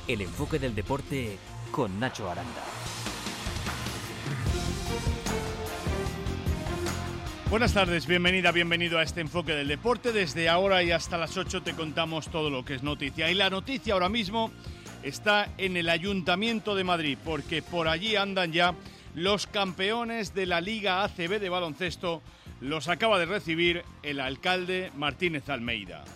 El enfoque del deporte con Nacho Aranda. Buenas tardes, bienvenida, bienvenido a este enfoque del deporte. Desde ahora y hasta las 8 te contamos todo lo que es noticia. Y la noticia ahora mismo está en el Ayuntamiento de Madrid, porque por allí andan ya los campeones de la Liga ACB de baloncesto. Los acaba de recibir el alcalde Martínez Almeida.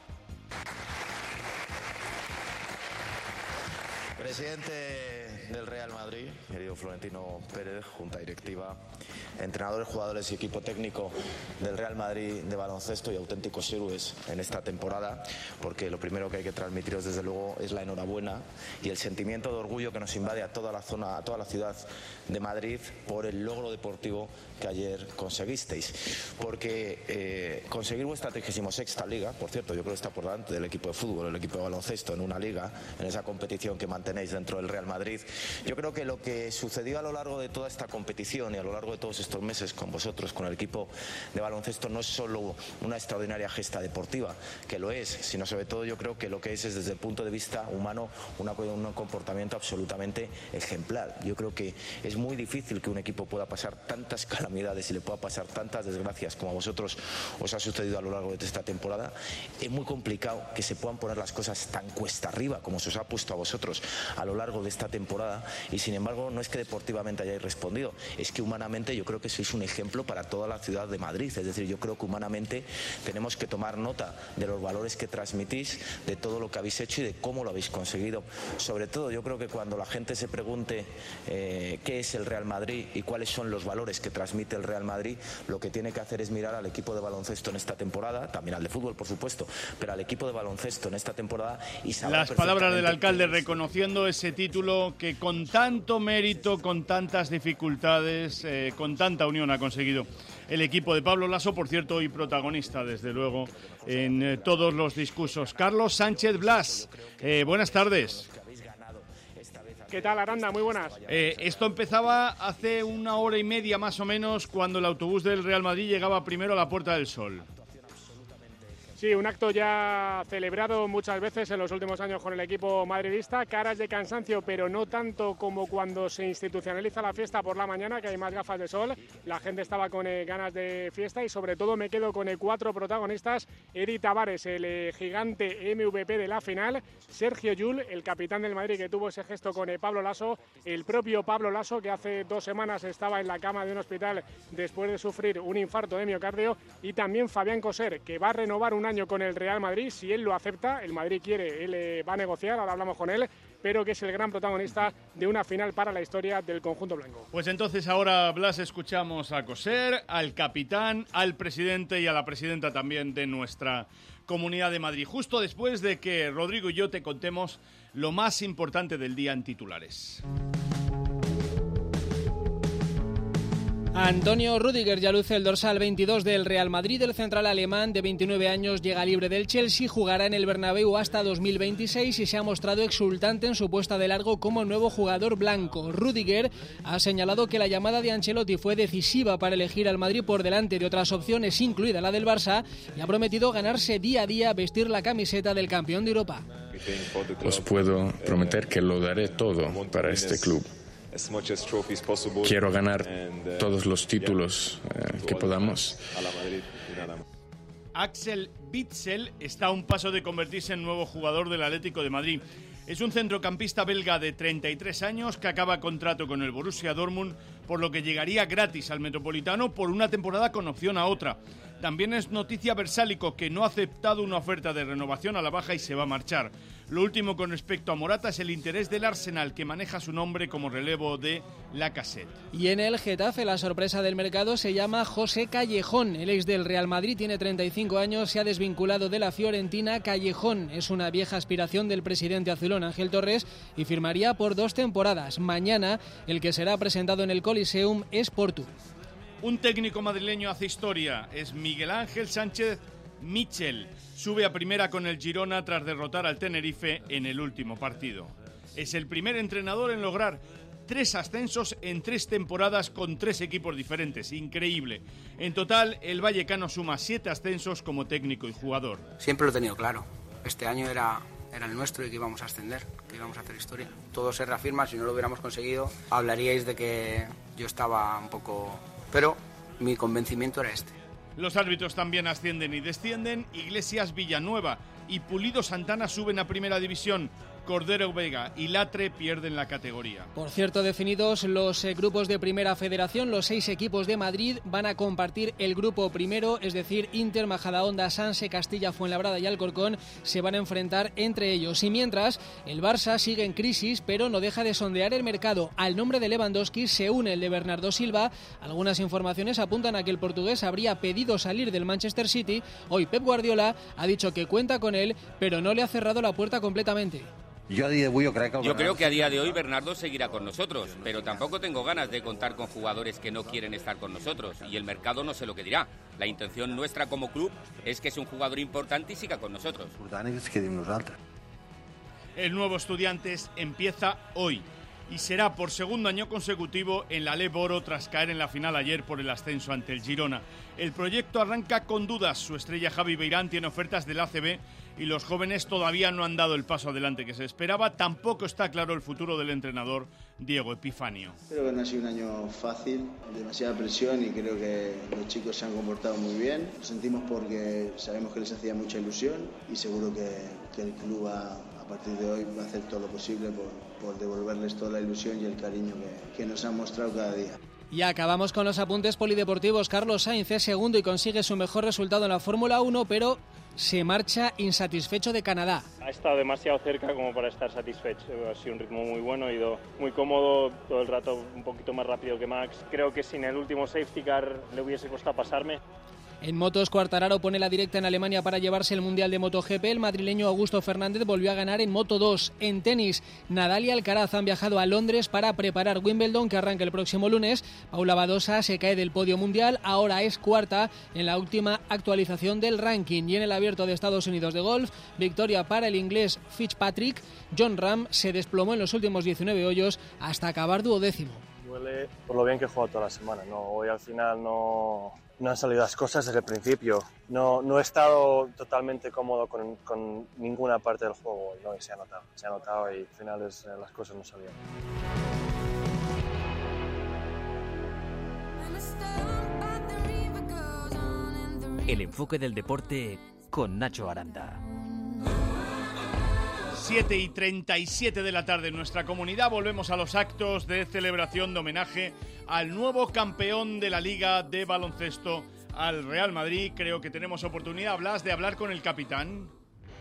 Presidente del Real Madrid, querido Florentino Pérez, junta directiva, entrenadores, jugadores y equipo técnico del Real Madrid de baloncesto y auténticos héroes en esta temporada, porque lo primero que hay que transmitiros desde luego es la enhorabuena y el sentimiento de orgullo que nos invade a toda la zona, a toda la ciudad de Madrid por el logro deportivo que ayer conseguisteis, porque conseguir vuestra 36ª liga, por cierto, yo creo que está por delante del equipo de fútbol, el equipo de baloncesto en una liga, en esa competición que mantenéis dentro del Real Madrid. Yo creo que lo que sucedió a lo largo de toda esta competición y a lo largo de todos estos meses con vosotros, con el equipo de baloncesto, no es solo una extraordinaria gesta deportiva, que lo es, sino sobre todo yo creo que lo que es desde el punto de vista humano un comportamiento absolutamente ejemplar. Yo creo que es muy difícil que un equipo pueda pasar tantas calamidades y le pueda pasar tantas desgracias como a vosotros os ha sucedido a lo largo de esta temporada. Es muy complicado que se puedan poner las cosas tan cuesta arriba como se os ha puesto a vosotros a lo largo de esta temporada, y sin embargo no es que deportivamente hayáis respondido, es que humanamente yo creo que sois un ejemplo para toda la ciudad de Madrid. Es decir, yo creo que humanamente tenemos que tomar nota de los valores que transmitís, de todo lo que habéis hecho y de cómo lo habéis conseguido. Sobre todo yo creo que cuando la gente se pregunte qué es el Real Madrid y cuáles son los valores que transmite el Real Madrid, lo que tiene que hacer es mirar al equipo de baloncesto en esta temporada, también al de fútbol por supuesto, pero al equipo de baloncesto en esta temporada, y saber las palabras del alcalde reconociendo ese título que con tanto mérito, con tantas dificultades, con tanta unión ha conseguido el equipo de Pablo Laso, por cierto, y protagonista desde luego en todos los discursos. Carlos Sánchez Blas, buenas tardes. ¿Qué tal, Aranda? Muy buenas. Esto empezaba hace una hora y media más o menos, cuando el autobús del Real Madrid llegaba primero a la Puerta del Sol. Sí, un acto ya celebrado muchas veces en los últimos años con el equipo madridista. Caras de cansancio, pero no tanto como cuando se institucionaliza la fiesta por la mañana, que hay más gafas de sol. La gente estaba con ganas de fiesta, y sobre todo me quedo con 4 protagonistas. Edi Tavares, el gigante MVP de la final. Sergio Llull, el capitán del Madrid, que tuvo ese gesto con Pablo Laso. El propio Pablo Laso, que hace 2 semanas estaba en la cama de un hospital después de sufrir un infarto de miocardio. Y también Fabián Coser, que va a renovar un año con el Real Madrid, si él lo acepta. El Madrid quiere, él va a negociar, ahora hablamos con él, pero que es el gran protagonista de una final para la historia del conjunto blanco. Pues entonces ahora, Blas, escuchamos a Coser, al capitán, al presidente y a la presidenta también de nuestra Comunidad de Madrid, justo después de que Rodrigo y yo te contemos lo más importante del día en titulares. Antonio Rüdiger ya luce el dorsal 22 del Real Madrid. El central alemán de 29 años llega libre del Chelsea, jugará en el Bernabéu hasta 2026 y se ha mostrado exultante en su puesta de largo como nuevo jugador blanco. Rüdiger ha señalado que la llamada de Ancelotti fue decisiva para elegir al Madrid por delante de otras opciones, incluida la del Barça, y ha prometido ganarse día a día vestir la camiseta del campeón de Europa. Os puedo prometer que lo daré todo para este club. Quiero ganar todos los títulos que podamos. Axel Witsel está a un paso de convertirse en nuevo jugador del Atlético de Madrid. Es un centrocampista belga de 33 años que acaba contrato con el Borussia Dortmund, por lo que llegaría gratis al Metropolitano por una temporada con opción a otra. También es noticia Versálico, que no ha aceptado una oferta de renovación a la baja y se va a marchar. Lo último con respecto a Morata es el interés del Arsenal, que maneja su nombre como relevo de Lacazette. Y en el Getafe la sorpresa del mercado se llama José Callejón. El ex del Real Madrid tiene 35 años, se ha desvinculado de la Fiorentina. Callejón es una vieja aspiración del presidente azulón Ángel Torres y firmaría por 2 temporadas. Mañana el que será presentado en el Coliseum es Portu. Un técnico madrileño hace historia, es Miguel Ángel Sánchez Michel. Sube a primera con el Girona tras derrotar al Tenerife en el último partido. Es el primer entrenador en lograr 3 ascensos en 3 temporadas con 3 equipos diferentes. Increíble. En total, el vallecano suma 7 ascensos como técnico y jugador. Siempre lo he tenido claro. Este año era era el nuestro y que íbamos a ascender, que íbamos a hacer historia. Todo se reafirma, si no lo hubiéramos conseguido hablaríais de que yo estaba un poco... Pero mi convencimiento era este. Los árbitros también ascienden y descienden. Iglesias Villanueva y Pulido Santana suben a Primera División. Cordero Vega y Latre pierden la categoría. Por cierto, definidos los grupos de Primera Federación, los 6 equipos de Madrid van a compartir el grupo primero, es decir, Inter, Majadahonda, Sanse, Castilla, Fuenlabrada y Alcorcón se van a enfrentar entre ellos. Y mientras, el Barça sigue en crisis, pero no deja de sondear el mercado. Al nombre de Lewandowski se une el de Bernardo Silva. Algunas informaciones apuntan a que el portugués habría pedido salir del Manchester City. Hoy Pep Guardiola ha dicho que cuenta con él, pero no le ha cerrado la puerta completamente. Yo creo que a día de hoy Bernardo seguirá con nosotros, pero tampoco tengo ganas de contar con jugadores que no quieren estar con nosotros y el mercado no sé lo que dirá. La intención nuestra como club es que es un jugador importante y siga con nosotros. El nuevo Estudiantes empieza hoy y será por segundo año consecutivo en la Ale Boro tras caer en la final ayer por el ascenso ante el Girona. El proyecto arranca con dudas. Su estrella Javi Beirán tiene ofertas del ACB y los jóvenes todavía no han dado el paso adelante que se esperaba. Tampoco está claro el futuro del entrenador Diego Epifanio. Creo que no ha sido un año fácil, demasiada presión y creo que los chicos se han comportado muy bien. Lo sentimos porque sabemos que les hacía mucha ilusión y seguro que el club a partir de hoy va a hacer todo lo posible por devolverles toda la ilusión y el cariño que nos han mostrado cada día. Y acabamos con los apuntes polideportivos. Carlos Sainz es segundo y consigue su mejor resultado en la Fórmula 1, pero se marcha insatisfecho de Canadá. Ha estado demasiado cerca como para estar satisfecho. Ha sido un ritmo muy bueno, ha ido muy cómodo, todo el rato un poquito más rápido que Max. Creo que sin el último safety car le hubiese costado pasarme. En motos, Quartararo pone la directa en Alemania para llevarse el Mundial de MotoGP. El madrileño Augusto Fernández volvió a ganar en Moto2. En tenis, Nadal y Alcaraz han viajado a Londres para preparar Wimbledon, que arranca el próximo lunes. Paula Badosa se cae del podio mundial, ahora es cuarta en la última actualización del ranking. Y en el Abierto de Estados Unidos de golf, victoria para el inglés Fitzpatrick. John Ram se desplomó en los últimos 19 hoyos hasta acabar 12º. Duele por lo bien que he jugado toda la semana. Hoy al final no han salido las cosas desde el principio. No he estado totalmente cómodo con ninguna parte del juego. Y se ha notado y al final las cosas no salían. El enfoque del deporte con Nacho Aranda. 7:37 de la tarde en nuestra comunidad. Volvemos a los actos de celebración de homenaje al nuevo campeón de la Liga de Baloncesto, al Real Madrid. Creo que tenemos oportunidad, Blas, de hablar con el capitán.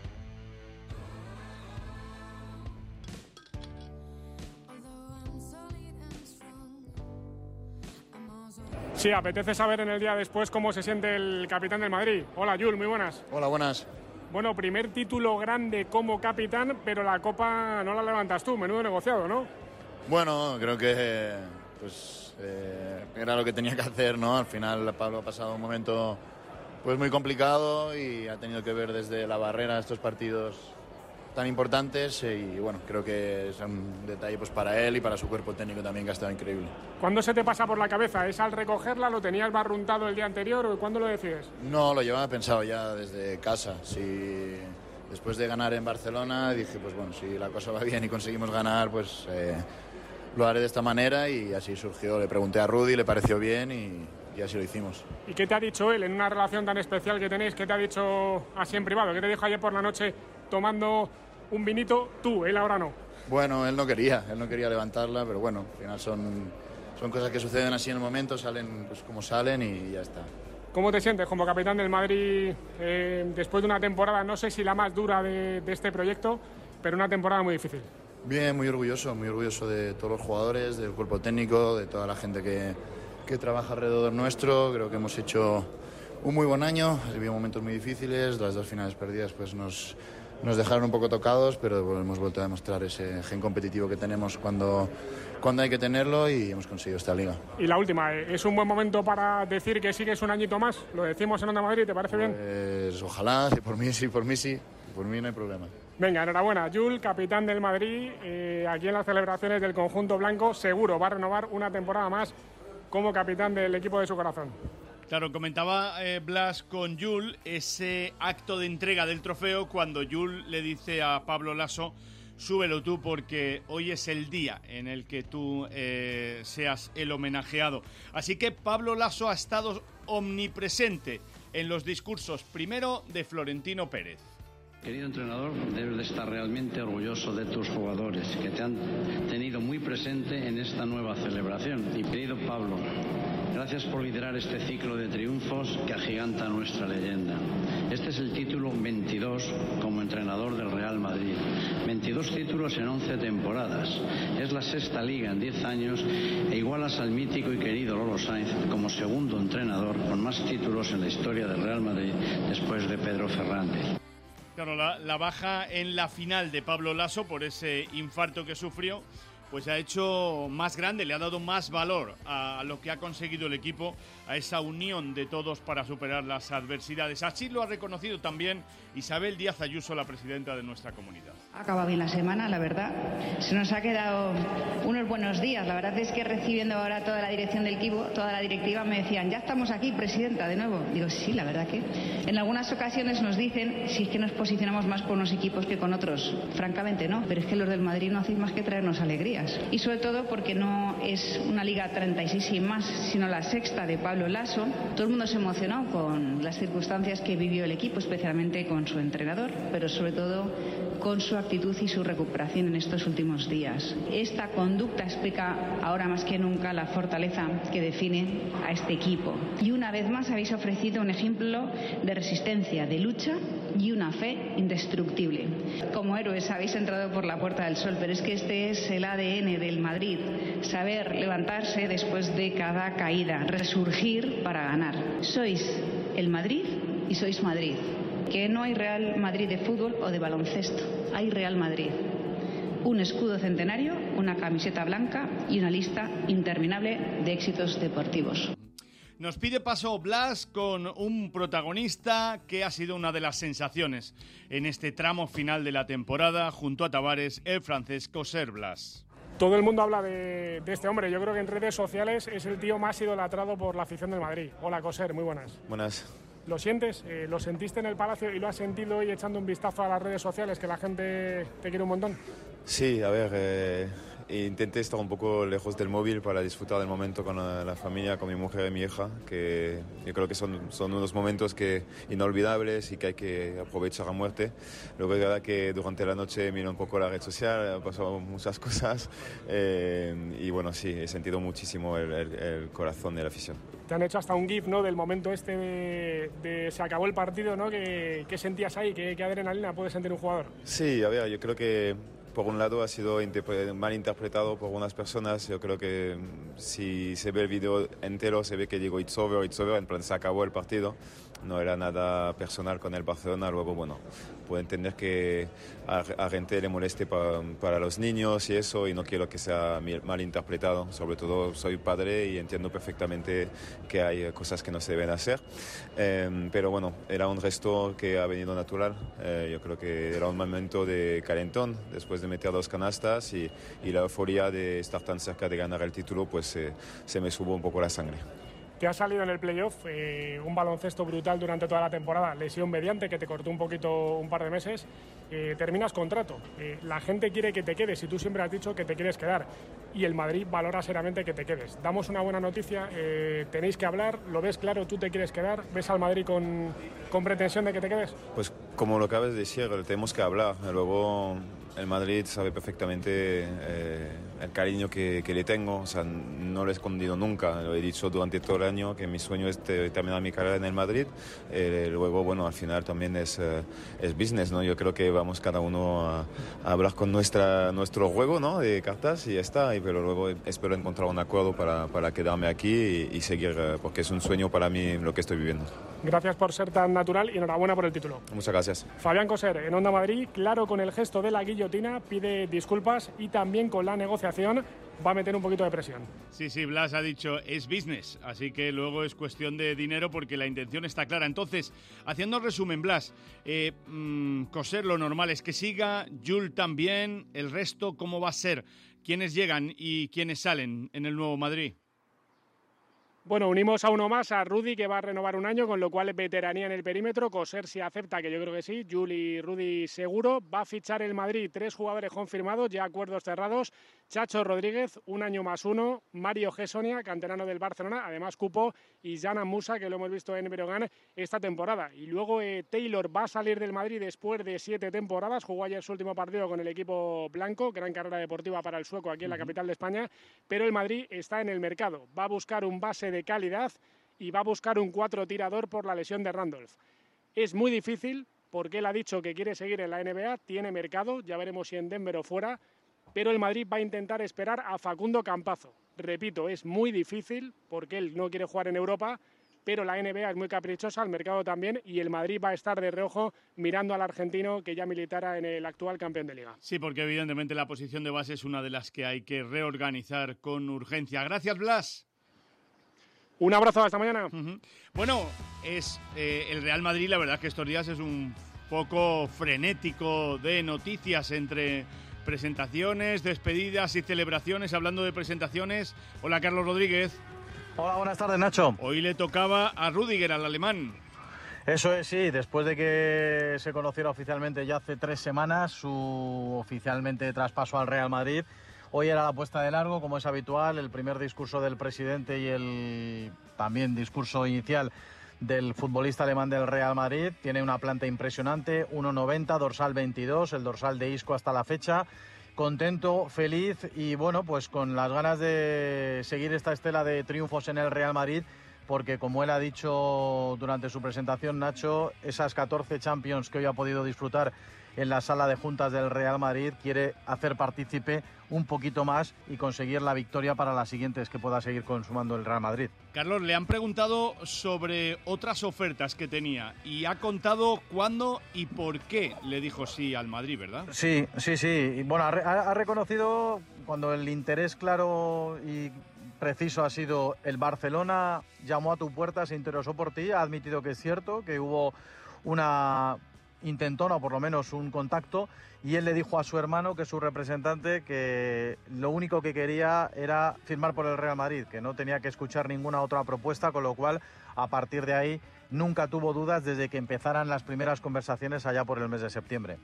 Sí, apetece saber en el día después cómo se siente el capitán del Madrid. Hola, Jul, muy buenas. Hola, buenas. Bueno, primer título grande como capitán, pero la copa no la levantas tú, menudo negociado, ¿no? Bueno, creo que era lo que tenía que hacer, ¿no? Al final Pablo ha pasado un momento pues muy complicado y ha tenido que ver desde la barrera estos partidos tan importantes y bueno, creo que es un detalle pues para él y para su cuerpo técnico también, que ha estado increíble. ¿Cuándo se te pasa por la cabeza? ¿Es al recogerla? ¿Lo tenías barruntado el día anterior o cuándo lo decides? No, lo llevaba pensado ya desde casa. Después de ganar en Barcelona dije, pues bueno, si la cosa va bien y conseguimos ganar, pues lo haré de esta manera y así surgió. Le pregunté a Rudy, le pareció bien y así lo hicimos. ¿Y qué te ha dicho él en una relación tan especial que tenéis? ¿Qué te ha dicho así en privado? ¿Qué te dijo ayer por la noche tomando un vinito? Tú, él ahora no. Bueno, él no quería levantarla, pero bueno, al final son cosas que suceden así en el momento, salen pues como salen y ya está. ¿Cómo te sientes como capitán del Madrid después de una temporada, no sé si la más dura de este proyecto, pero una temporada muy difícil? Bien, muy orgulloso de todos los jugadores, del cuerpo técnico, de toda la gente que trabaja alrededor nuestro. Creo que hemos hecho un muy buen año, ha habido momentos muy difíciles, las 2 finales perdidas pues nos dejaron un poco tocados, pero hemos vuelto a demostrar ese gen competitivo que tenemos cuando hay que tenerlo y hemos conseguido esta liga. Y la última, ¿es un buen momento para decir que sigues un añito más? Lo decimos en Onda Madrid, ¿te parece bien? Pues ojalá, si por mí sí, por mí no hay problema. Venga, enhorabuena, Jul, capitán del Madrid, aquí en las celebraciones del conjunto blanco, seguro va a renovar una temporada más como capitán del equipo de su corazón. Claro, comentaba Blas con Jul ese acto de entrega del trofeo cuando Jul le dice a Pablo Laso: súbelo tú porque hoy es el día en el que tú seas el homenajeado. Así que Pablo Laso ha estado omnipresente en los discursos, primero de Florentino Pérez. Querido entrenador, debes de estar realmente orgulloso de tus jugadores que te han tenido muy presente en esta nueva celebración. Y querido Pablo, gracias por liderar este ciclo de triunfos que agiganta nuestra leyenda. Este es el título 22 como entrenador del Real Madrid. 22 títulos en 11 temporadas. Es la sexta liga en 10 años e igualas al mítico y querido Lolo Sainz como segundo entrenador con más títulos en la historia del Real Madrid después de Pedro Fernández. Claro, la baja en la final de Pablo Laso por ese infarto que sufrió, pues ha hecho más grande, le ha dado más valor a lo que ha conseguido el equipo, a esa unión de todos para superar las adversidades. Así lo ha reconocido también Isabel Díaz Ayuso, la presidenta de nuestra comunidad. Ha acabado bien la semana, la verdad. Se nos ha quedado unos buenos días. La verdad es que recibiendo ahora toda la dirección del equipo, toda la directiva, me decían: ya estamos aquí, presidenta, de nuevo. Digo, sí, la verdad que en algunas ocasiones nos dicen si es que nos posicionamos más con unos equipos que con otros. Francamente no, pero es que los del Madrid no hacéis más que traernos alegrías. Y sobre todo porque no es una Liga 36 y más, sino la sexta de Pablo Laso. Todo el mundo se emocionó con las circunstancias que vivió el equipo, especialmente con su entrenador, pero sobre todo con su actitud y su recuperación en estos últimos días. Esta conducta explica ahora más que nunca la fortaleza que define a este equipo. Y una vez más habéis ofrecido un ejemplo de resistencia, de lucha y una fe indestructible. Como héroes habéis entrado por la Puerta del Sol, pero es que este es el ADN del Madrid: saber levantarse después de cada caída, resurgir para ganar. Sois el Madrid y sois Madrid. Que no hay Real Madrid de fútbol o de baloncesto, hay Real Madrid. Un escudo centenario, una camiseta blanca y una lista interminable de éxitos deportivos. Nos pide paso Blas con un protagonista que ha sido una de las sensaciones en este tramo final de la temporada, junto a Tavares, el francés Coser. Blas. Todo el mundo habla de este hombre. Yo creo que en redes sociales es el tío más idolatrado por la afición del Madrid. Hola, Coser, muy buenas. Buenas. ¿Lo sientes? ¿Lo sentiste en el Palacio y lo has sentido hoy echando un vistazo a las redes sociales, que la gente te quiere un montón? Sí, a ver, intenté estar un poco lejos del móvil para disfrutar del momento con la familia, con mi mujer y mi hija, que yo creo que son unos momentos inolvidables y que hay que aprovechar a muerte. Luego es verdad que durante la noche miro un poco la red social, han pasado muchas cosas y bueno, sí, he sentido muchísimo el corazón de la afición. Te han hecho hasta un gif, ¿no?, del momento este de se acabó el partido, ¿no? ¿Qué sentías ahí? ¿Qué adrenalina puede sentir un jugador? Sí, a ver, yo creo que por un lado ha sido mal interpretado por unas personas. Yo creo que si se ve el vídeo entero se ve que digo it's over, en plan se acabó el partido. No era nada personal con el Barcelona. Luego, bueno, puedo entender que a gente le moleste para los niños y eso, y no quiero que sea mal interpretado. Sobre todo soy padre y entiendo perfectamente que hay cosas que no se deben hacer. Pero bueno, era un gesto que ha venido natural. Yo creo que era un momento de calentón después de meter 2 canastas y la euforia de estar tan cerca de ganar el título, pues se me subió un poco la sangre. Te ha salido en el playoff un baloncesto brutal durante toda la temporada, lesión mediante que te cortó un poquito un par de meses, terminas contrato, la gente quiere que te quedes y tú siempre has dicho que te quieres quedar y el Madrid valora seriamente que te quedes. Damos una buena noticia, tenéis que hablar, lo ves claro, tú te quieres quedar, ves al Madrid con pretensión de que te quedes. Pues como lo acabas de decir, tenemos que hablar, luego el Madrid sabe perfectamente el cariño que le tengo, o sea, no lo he escondido nunca, lo he dicho durante todo el año que mi sueño es terminar mi carrera en el Madrid. Luego, bueno, al final también es business, ¿no? Yo creo que vamos cada uno a hablar con nuestro juego, ¿no?, de cartas y ya está, pero luego espero encontrar un acuerdo para quedarme aquí y seguir, porque es un sueño para mí lo que estoy viviendo. Gracias por ser tan natural y enhorabuena por el título. Muchas gracias. Fabián Coser, en Onda Madrid, claro con el gesto de la guillotina, pide disculpas y también con la negociación va a meter un poquito de presión. Sí, Blas ha dicho es business, así que luego es cuestión de dinero porque la intención está clara. Entonces, haciendo resumen, Blas, Coser lo normal es que siga, Jul también, el resto, ¿cómo va a ser? ¿Quiénes llegan y quiénes salen en el nuevo Madrid? Bueno, unimos a uno más, a Rudy, que va a renovar un año, con lo cual veteranía en el perímetro. Coser si acepta, que yo creo que sí. Juli y Rudy seguro. Va a fichar el Madrid 3 jugadores confirmados, ya acuerdos cerrados. Chacho Rodríguez, 1 año más 1. Mario Gessonia, canterano del Barcelona, además cupo. Y Jana Musa, que lo hemos visto en Breogán esta temporada. Y luego Taylor va a salir del Madrid después de 7 temporadas. Jugó ayer su último partido con el equipo blanco. Gran carrera deportiva para el sueco aquí en la capital de España. Pero el Madrid está en el mercado. Va a buscar un base de calidad y va a buscar un 4 tirador por la lesión de Randolph. Es muy difícil porque él ha dicho que quiere seguir en la NBA, tiene mercado, ya veremos si en Denver o fuera, pero el Madrid va a intentar esperar a Facundo Campazzo. Repito, es muy difícil porque él no quiere jugar en Europa, pero la NBA es muy caprichosa, el mercado también, y el Madrid va a estar de reojo mirando al argentino que ya militara en el actual campeón de Liga. Sí, porque evidentemente la posición de base es una de las que hay que reorganizar con urgencia. Gracias, Blas. Un abrazo, hasta mañana. Bueno, es el Real Madrid, la verdad que estos días es un poco frenético de noticias entre presentaciones, despedidas y celebraciones. Hablando de presentaciones, hola Carlos Rodríguez. Hola, buenas tardes, Nacho. Hoy le tocaba a Rüdiger, al alemán. Eso es, sí, después de que se conociera oficialmente ya hace 3 semanas su oficialmente traspaso al Real Madrid. Hoy era la puesta de largo, como es habitual, el primer discurso del presidente y el también discurso inicial del futbolista alemán del Real Madrid. Tiene una planta impresionante, 1,90, dorsal 22, el dorsal de Isco hasta la fecha. Contento, feliz y bueno, pues con las ganas de seguir esta estela de triunfos en el Real Madrid, porque como él ha dicho durante su presentación, Nacho, esas 14 Champions que hoy ha podido disfrutar en la sala de juntas del Real Madrid, quiere hacer partícipe un poquito más y conseguir la victoria para las siguientes que pueda seguir consumando el Real Madrid. Carlos, le han preguntado sobre otras ofertas que tenía y ha contado cuándo y por qué le dijo sí al Madrid, ¿verdad? Sí. Y bueno, ha reconocido cuando el interés claro y preciso ha sido el Barcelona, llamó a tu puerta, se interesó por ti, ha admitido que es cierto, que hubo una intentona o por lo menos un contacto, y él le dijo a su hermano, que es su representante, que lo único que quería era firmar por el Real Madrid, que no tenía que escuchar ninguna otra propuesta, con lo cual a partir de ahí nunca tuvo dudas desde que empezaran las primeras conversaciones allá por el mes de septiembre.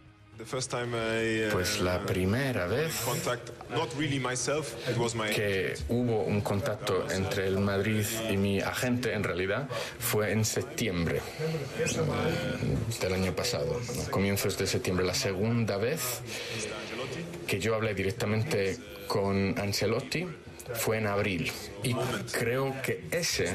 Pues la primera vez que hubo un contacto entre el Madrid y mi agente, en realidad, fue en septiembre del año pasado, a comienzos de septiembre. La segunda vez que yo hablé directamente con Ancelotti fue en abril, y creo que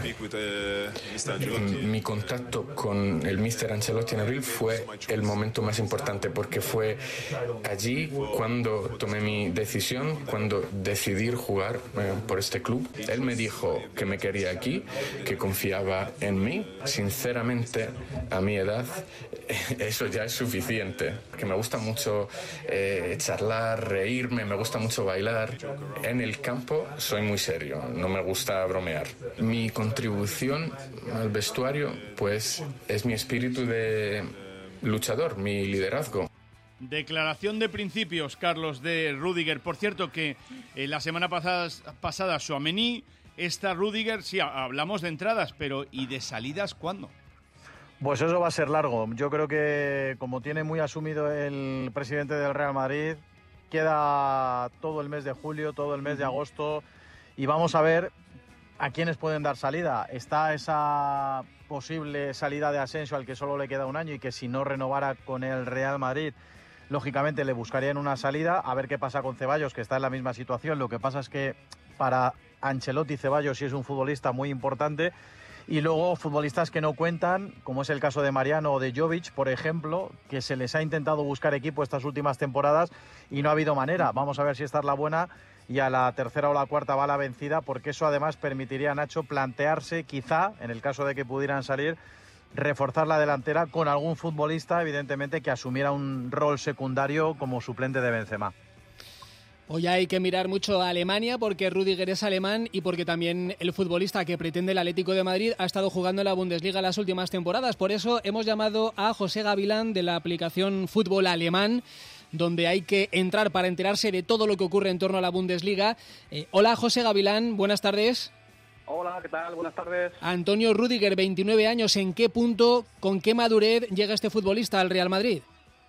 mi contacto con el míster Ancelotti en abril fue el momento más importante, porque fue allí cuando tomé mi decisión, cuando decidí jugar por este club. Él me dijo que me quería aquí, que confiaba en mí. Sinceramente, a mi edad, eso ya es suficiente, que me gusta mucho charlar, reírme, me gusta mucho bailar. En el campo soy muy serio, no me gusta bromear. Mi contribución al vestuario, pues, es mi espíritu de luchador, mi liderazgo. Declaración de principios, Carlos, de Rüdiger. Por cierto, que la semana pasada Tchouaméni, esta Rüdiger, sí, hablamos de entradas, pero ¿y de salidas cuándo? Pues eso va a ser largo. Yo creo que, como tiene muy asumido el presidente del Real Madrid, queda todo el mes de julio, todo el mes de agosto, y vamos a ver a quiénes pueden dar salida. Está esa posible salida de Asensio, al que solo le queda un año y que si no renovara con el Real Madrid, lógicamente le buscarían una salida. A ver qué pasa con Ceballos, que está en la misma situación. Lo que pasa es que para Ancelotti, Ceballos sí es un futbolista muy importante. Y luego futbolistas que no cuentan, como es el caso de Mariano o de Jovic, por ejemplo, que se les ha intentado buscar equipo estas últimas temporadas y no ha habido manera. Vamos a ver si esta es la buena y a la tercera o la cuarta va la vencida, porque eso además permitiría a Nacho plantearse, quizá, en el caso de que pudieran salir, reforzar la delantera con algún futbolista, evidentemente, que asumiera un rol secundario como suplente de Benzema. Hoy hay que mirar mucho a Alemania, porque Rüdiger es alemán y porque también el futbolista que pretende el Atlético de Madrid ha estado jugando en la Bundesliga las últimas temporadas. Por eso hemos llamado a José Gavilán, de la aplicación Fútbol Alemán, donde hay que entrar para enterarse de todo lo que ocurre en torno a la Bundesliga. Hola, José Gavilán, buenas tardes. Hola, ¿qué tal? Buenas tardes. Antonio Rüdiger, 29 años. ¿En qué punto, con qué madurez llega este futbolista al Real Madrid?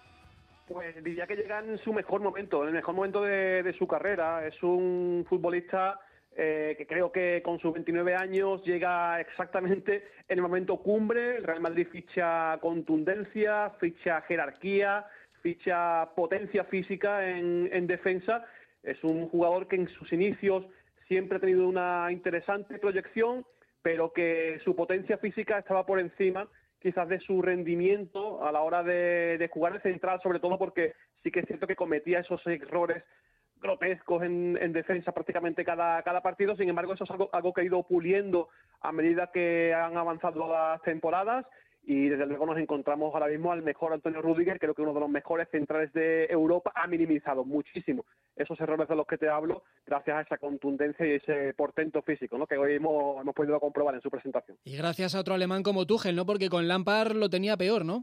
Pues diría que llega en su mejor momento, en el mejor momento de su carrera. Es un futbolista que creo que con sus 29 años llega exactamente en el momento cumbre. El Real Madrid ficha contundencia, ficha jerarquía, ficha potencia física en defensa. Es un jugador que en sus inicios siempre ha tenido una interesante proyección, pero que su potencia física estaba por encima quizás de su rendimiento a la hora de jugar de central, sobre todo porque sí que es cierto que cometía esos errores grotescos en defensa prácticamente cada partido. Sin embargo, eso es algo que ha ido puliendo a medida que han avanzado las temporadas, y desde luego nos encontramos ahora mismo al mejor Antonio Rüdiger. Creo que uno de los mejores centrales de Europa. Ha minimizado muchísimo esos errores de los que te hablo gracias a esa contundencia y ese portento físico, ¿no?, que hoy hemos podido comprobar en su presentación. Y gracias a otro alemán como Tuchel, ¿no?, porque con Lampard lo tenía peor, ¿no?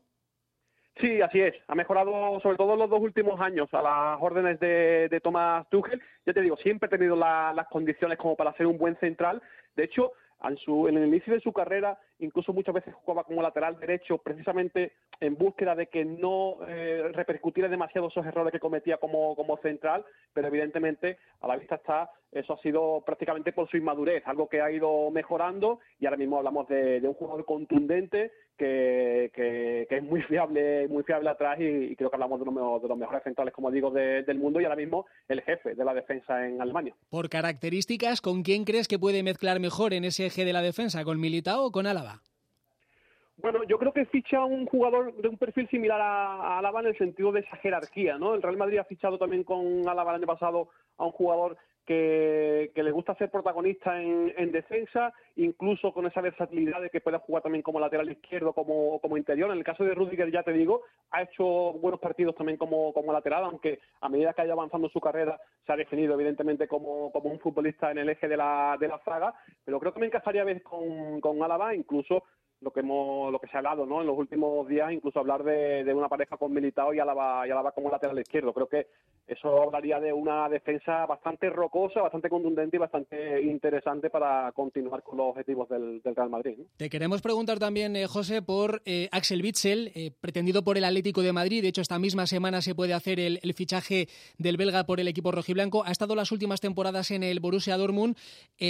Sí, así es. Ha mejorado sobre todo en los 2 últimos años a las órdenes de Thomas Tuchel. Ya te digo, siempre ha tenido las condiciones como para ser un buen central. De hecho, en el inicio de su carrera, incluso muchas veces jugaba como lateral derecho, precisamente en búsqueda de que no repercutiera demasiado esos errores que cometía como central, pero evidentemente a la vista está, eso ha sido prácticamente por su inmadurez, algo que ha ido mejorando, y ahora mismo hablamos de un jugador contundente que es muy fiable atrás, y creo que hablamos de los mejores centrales, como digo, del mundo, y ahora mismo el jefe de la defensa en Alemania. Por características, ¿con quién crees que puede mezclar mejor en ese eje de la defensa? ¿Con Militao o con Álava? Bueno, yo creo que ficha un jugador de un perfil similar a Álava en el sentido de esa jerarquía, ¿no? El Real Madrid ha fichado también con Álava el año pasado a un jugador que le gusta ser protagonista en defensa, incluso con esa versatilidad de que pueda jugar también como lateral izquierdo, como interior. En el caso de Rüdiger, ya te digo, ha hecho buenos partidos también como lateral, aunque a medida que haya avanzando su carrera se ha definido evidentemente como un futbolista en el eje de la zaga, pero creo que me encajaría a veces con Álava, incluso lo que se ha hablado, ¿no?, en los últimos días, incluso hablar de una pareja con Militao y Álava como lateral izquierdo. Creo que eso hablaría de una defensa bastante rocosa, bastante contundente y bastante interesante para continuar con los objetivos del Real Madrid, ¿no? Te queremos preguntar también, José, por Axel Witsel, pretendido por el Atlético de Madrid. De hecho, esta misma semana se puede hacer el fichaje del belga por el equipo rojiblanco. Ha estado las últimas temporadas en el Borussia Dortmund,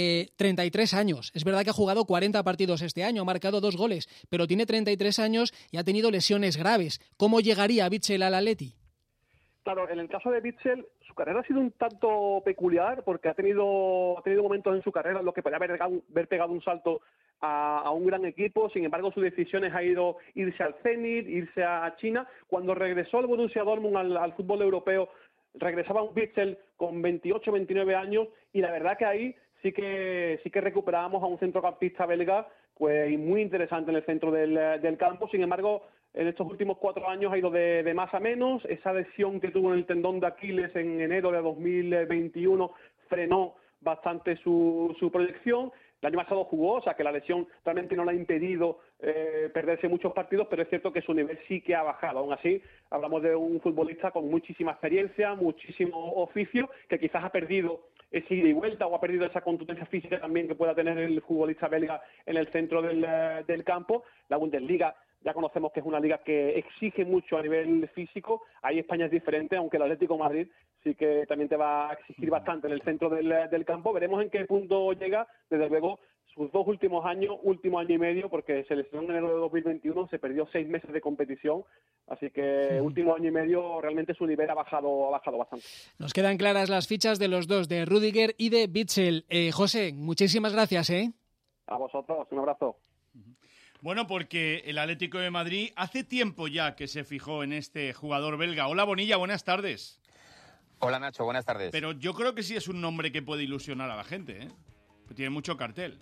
33 años. Es verdad que ha jugado 40 partidos este año, ha marcado 2 goles, pero tiene 33 años y ha tenido lesiones graves. ¿Cómo llegaría Witsel al Atleti? Claro, en el caso de Witsel, su carrera ha sido un tanto peculiar porque ha tenido momentos en su carrera en los que podía haber pegado un salto a un gran equipo. Sin embargo, sus decisiones ha ido irse al Zenit, irse a China. Cuando regresó al Borussia Dortmund al fútbol europeo, regresaba un Witsel con 28, 29 años, y la verdad que ahí sí que recuperábamos a un centrocampista belga pues muy interesante en el centro del campo. Sin embargo, en estos últimos 4 años ha ido de más a menos. Esa lesión que tuvo en el tendón de Aquiles en enero de 2021 frenó bastante su proyección. El año pasado jugó, o sea que la lesión realmente no le ha impedido perderse muchos partidos, pero es cierto que su nivel sí que ha bajado. Aún así, hablamos de un futbolista con muchísima experiencia, muchísimo oficio, que quizás ha perdido ese ida y vuelta o ha perdido esa contundencia física también que pueda tener el futbolista belga en el centro del campo. La Bundesliga ya conocemos que es una liga que exige mucho a nivel físico. Ahí España es diferente, aunque el Atlético de Madrid sí que también te va a exigir bastante en el centro del campo. Veremos en qué punto llega. Desde luego, sus 2 últimos años, último año y medio, porque se lesionó en enero de 2021, se perdió 6 meses de competición, así que último año y medio realmente su nivel ha bajado bastante. Nos quedan claras las fichas de los dos, de Rüdiger y de Witsel. José, muchísimas gracias. A vosotros, un abrazo. Bueno, porque el Atlético de Madrid hace tiempo ya que se fijó en este jugador belga. Hola, Bonilla, buenas tardes. Hola, Nacho, buenas tardes. Pero yo creo que sí es un nombre que puede ilusionar a la gente, ¿eh? Tiene mucho cartel.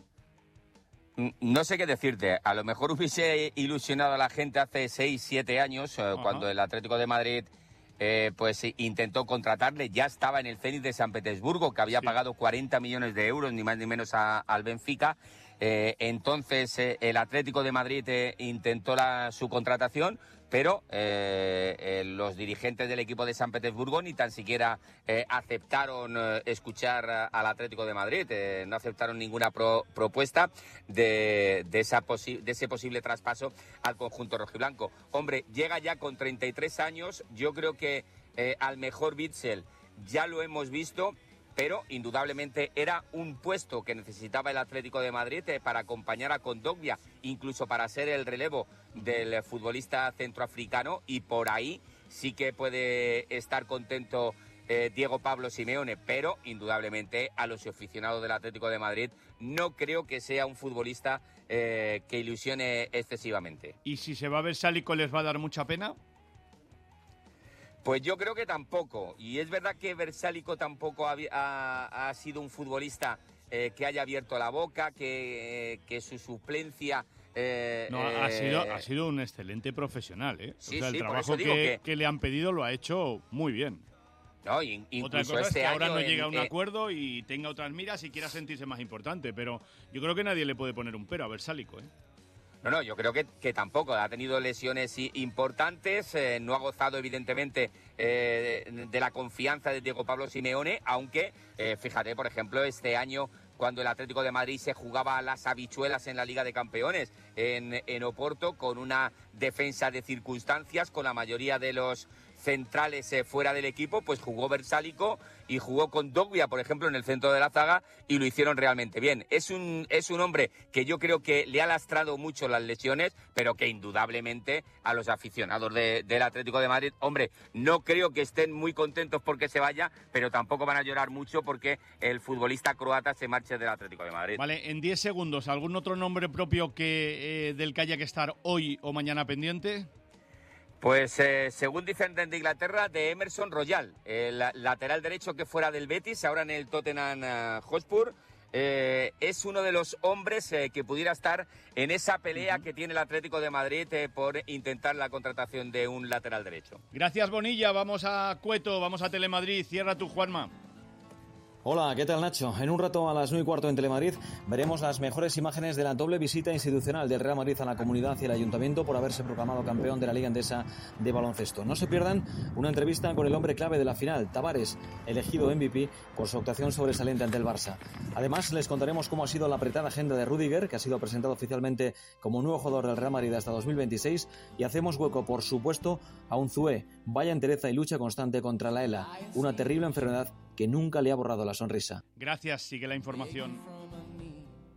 No sé qué decirte. A lo mejor hubiese ilusionado a la gente hace 6, 7 años, cuando el Atlético de Madrid pues intentó contratarle. Ya estaba en el Zenit de San Petersburgo, que había pagado 40 millones de euros, ni más ni menos al Benfica. Entonces el Atlético de Madrid intentó su contratación, pero los dirigentes del equipo de San Petersburgo ni tan siquiera aceptaron escuchar al Atlético de Madrid, no aceptaron ninguna propuesta de ese posible traspaso al conjunto rojiblanco. Hombre, llega ya con 33 años, yo creo que al mejor Witsel ya lo hemos visto, pero indudablemente era un puesto que necesitaba el Atlético de Madrid para acompañar a Kondogbia, incluso para ser el relevo del futbolista centroafricano, y por ahí sí que puede estar contento Diego Pablo Simeone, pero indudablemente a los aficionados del Atlético de Madrid no creo que sea un futbolista que ilusione excesivamente. ¿Y si se va a ver Versálico les va a dar mucha pena? Pues yo creo que tampoco, y es verdad que Versálico tampoco ha sido un futbolista que haya abierto la boca, que su suplencia... ha sido un excelente profesional, ¿eh? Sí, o sea, el sí, trabajo que le han pedido lo ha hecho muy bien. No, Otra cosa es que ahora no llega a un acuerdo y tenga otras miras y quiera sentirse más importante, pero yo creo que nadie le puede poner un pero a Versálico, ¿eh? No, yo creo que tampoco. Ha tenido lesiones importantes, no ha gozado evidentemente de la confianza de Diego Pablo Simeone, aunque, fíjate, por ejemplo, este año cuando el Atlético de Madrid se jugaba a las habichuelas en la Liga de Campeones en Oporto, con una defensa de circunstancias, con la mayoría de los centrales fuera del equipo, pues jugó Versálico y jugó Kondogbia, por ejemplo, en el centro de la zaga, y lo hicieron realmente bien. Es un hombre que yo creo que le ha lastrado mucho las lesiones, pero que indudablemente a los aficionados del Atlético de Madrid, hombre, no creo que estén muy contentos porque se vaya, pero tampoco van a llorar mucho porque el futbolista croata se marche del Atlético de Madrid. Vale, en 10 segundos, ¿algún otro nombre propio del que haya que estar hoy o mañana pendiente? Pues según dicen desde Inglaterra, de Emerson Royal, el lateral derecho que fuera del Betis, ahora en el Tottenham Hotspur, es uno de los hombres que pudiera estar en esa pelea que tiene el Atlético de Madrid por intentar la contratación de un lateral derecho. Gracias, Bonilla. Vamos a Cueto, vamos a Telemadrid. Cierra tú, Juanma. Hola, ¿qué tal, Nacho? En un rato a las 9:15 en Telemadrid veremos las mejores imágenes de la doble visita institucional del Real Madrid a la comunidad y el ayuntamiento por haberse proclamado campeón de la Liga Endesa de baloncesto. No se pierdan una entrevista con el hombre clave de la final, Tavares, elegido MVP por su actuación sobresaliente ante el Barça. Además, les contaremos cómo ha sido la apretada agenda de Rüdiger, que ha sido presentado oficialmente como nuevo jugador del Real Madrid hasta 2026, y hacemos hueco, por supuesto, a Unzué, vaya entereza y lucha constante contra la ELA, una terrible enfermedad que nunca le ha borrado la sonrisa. Gracias, sigue la información.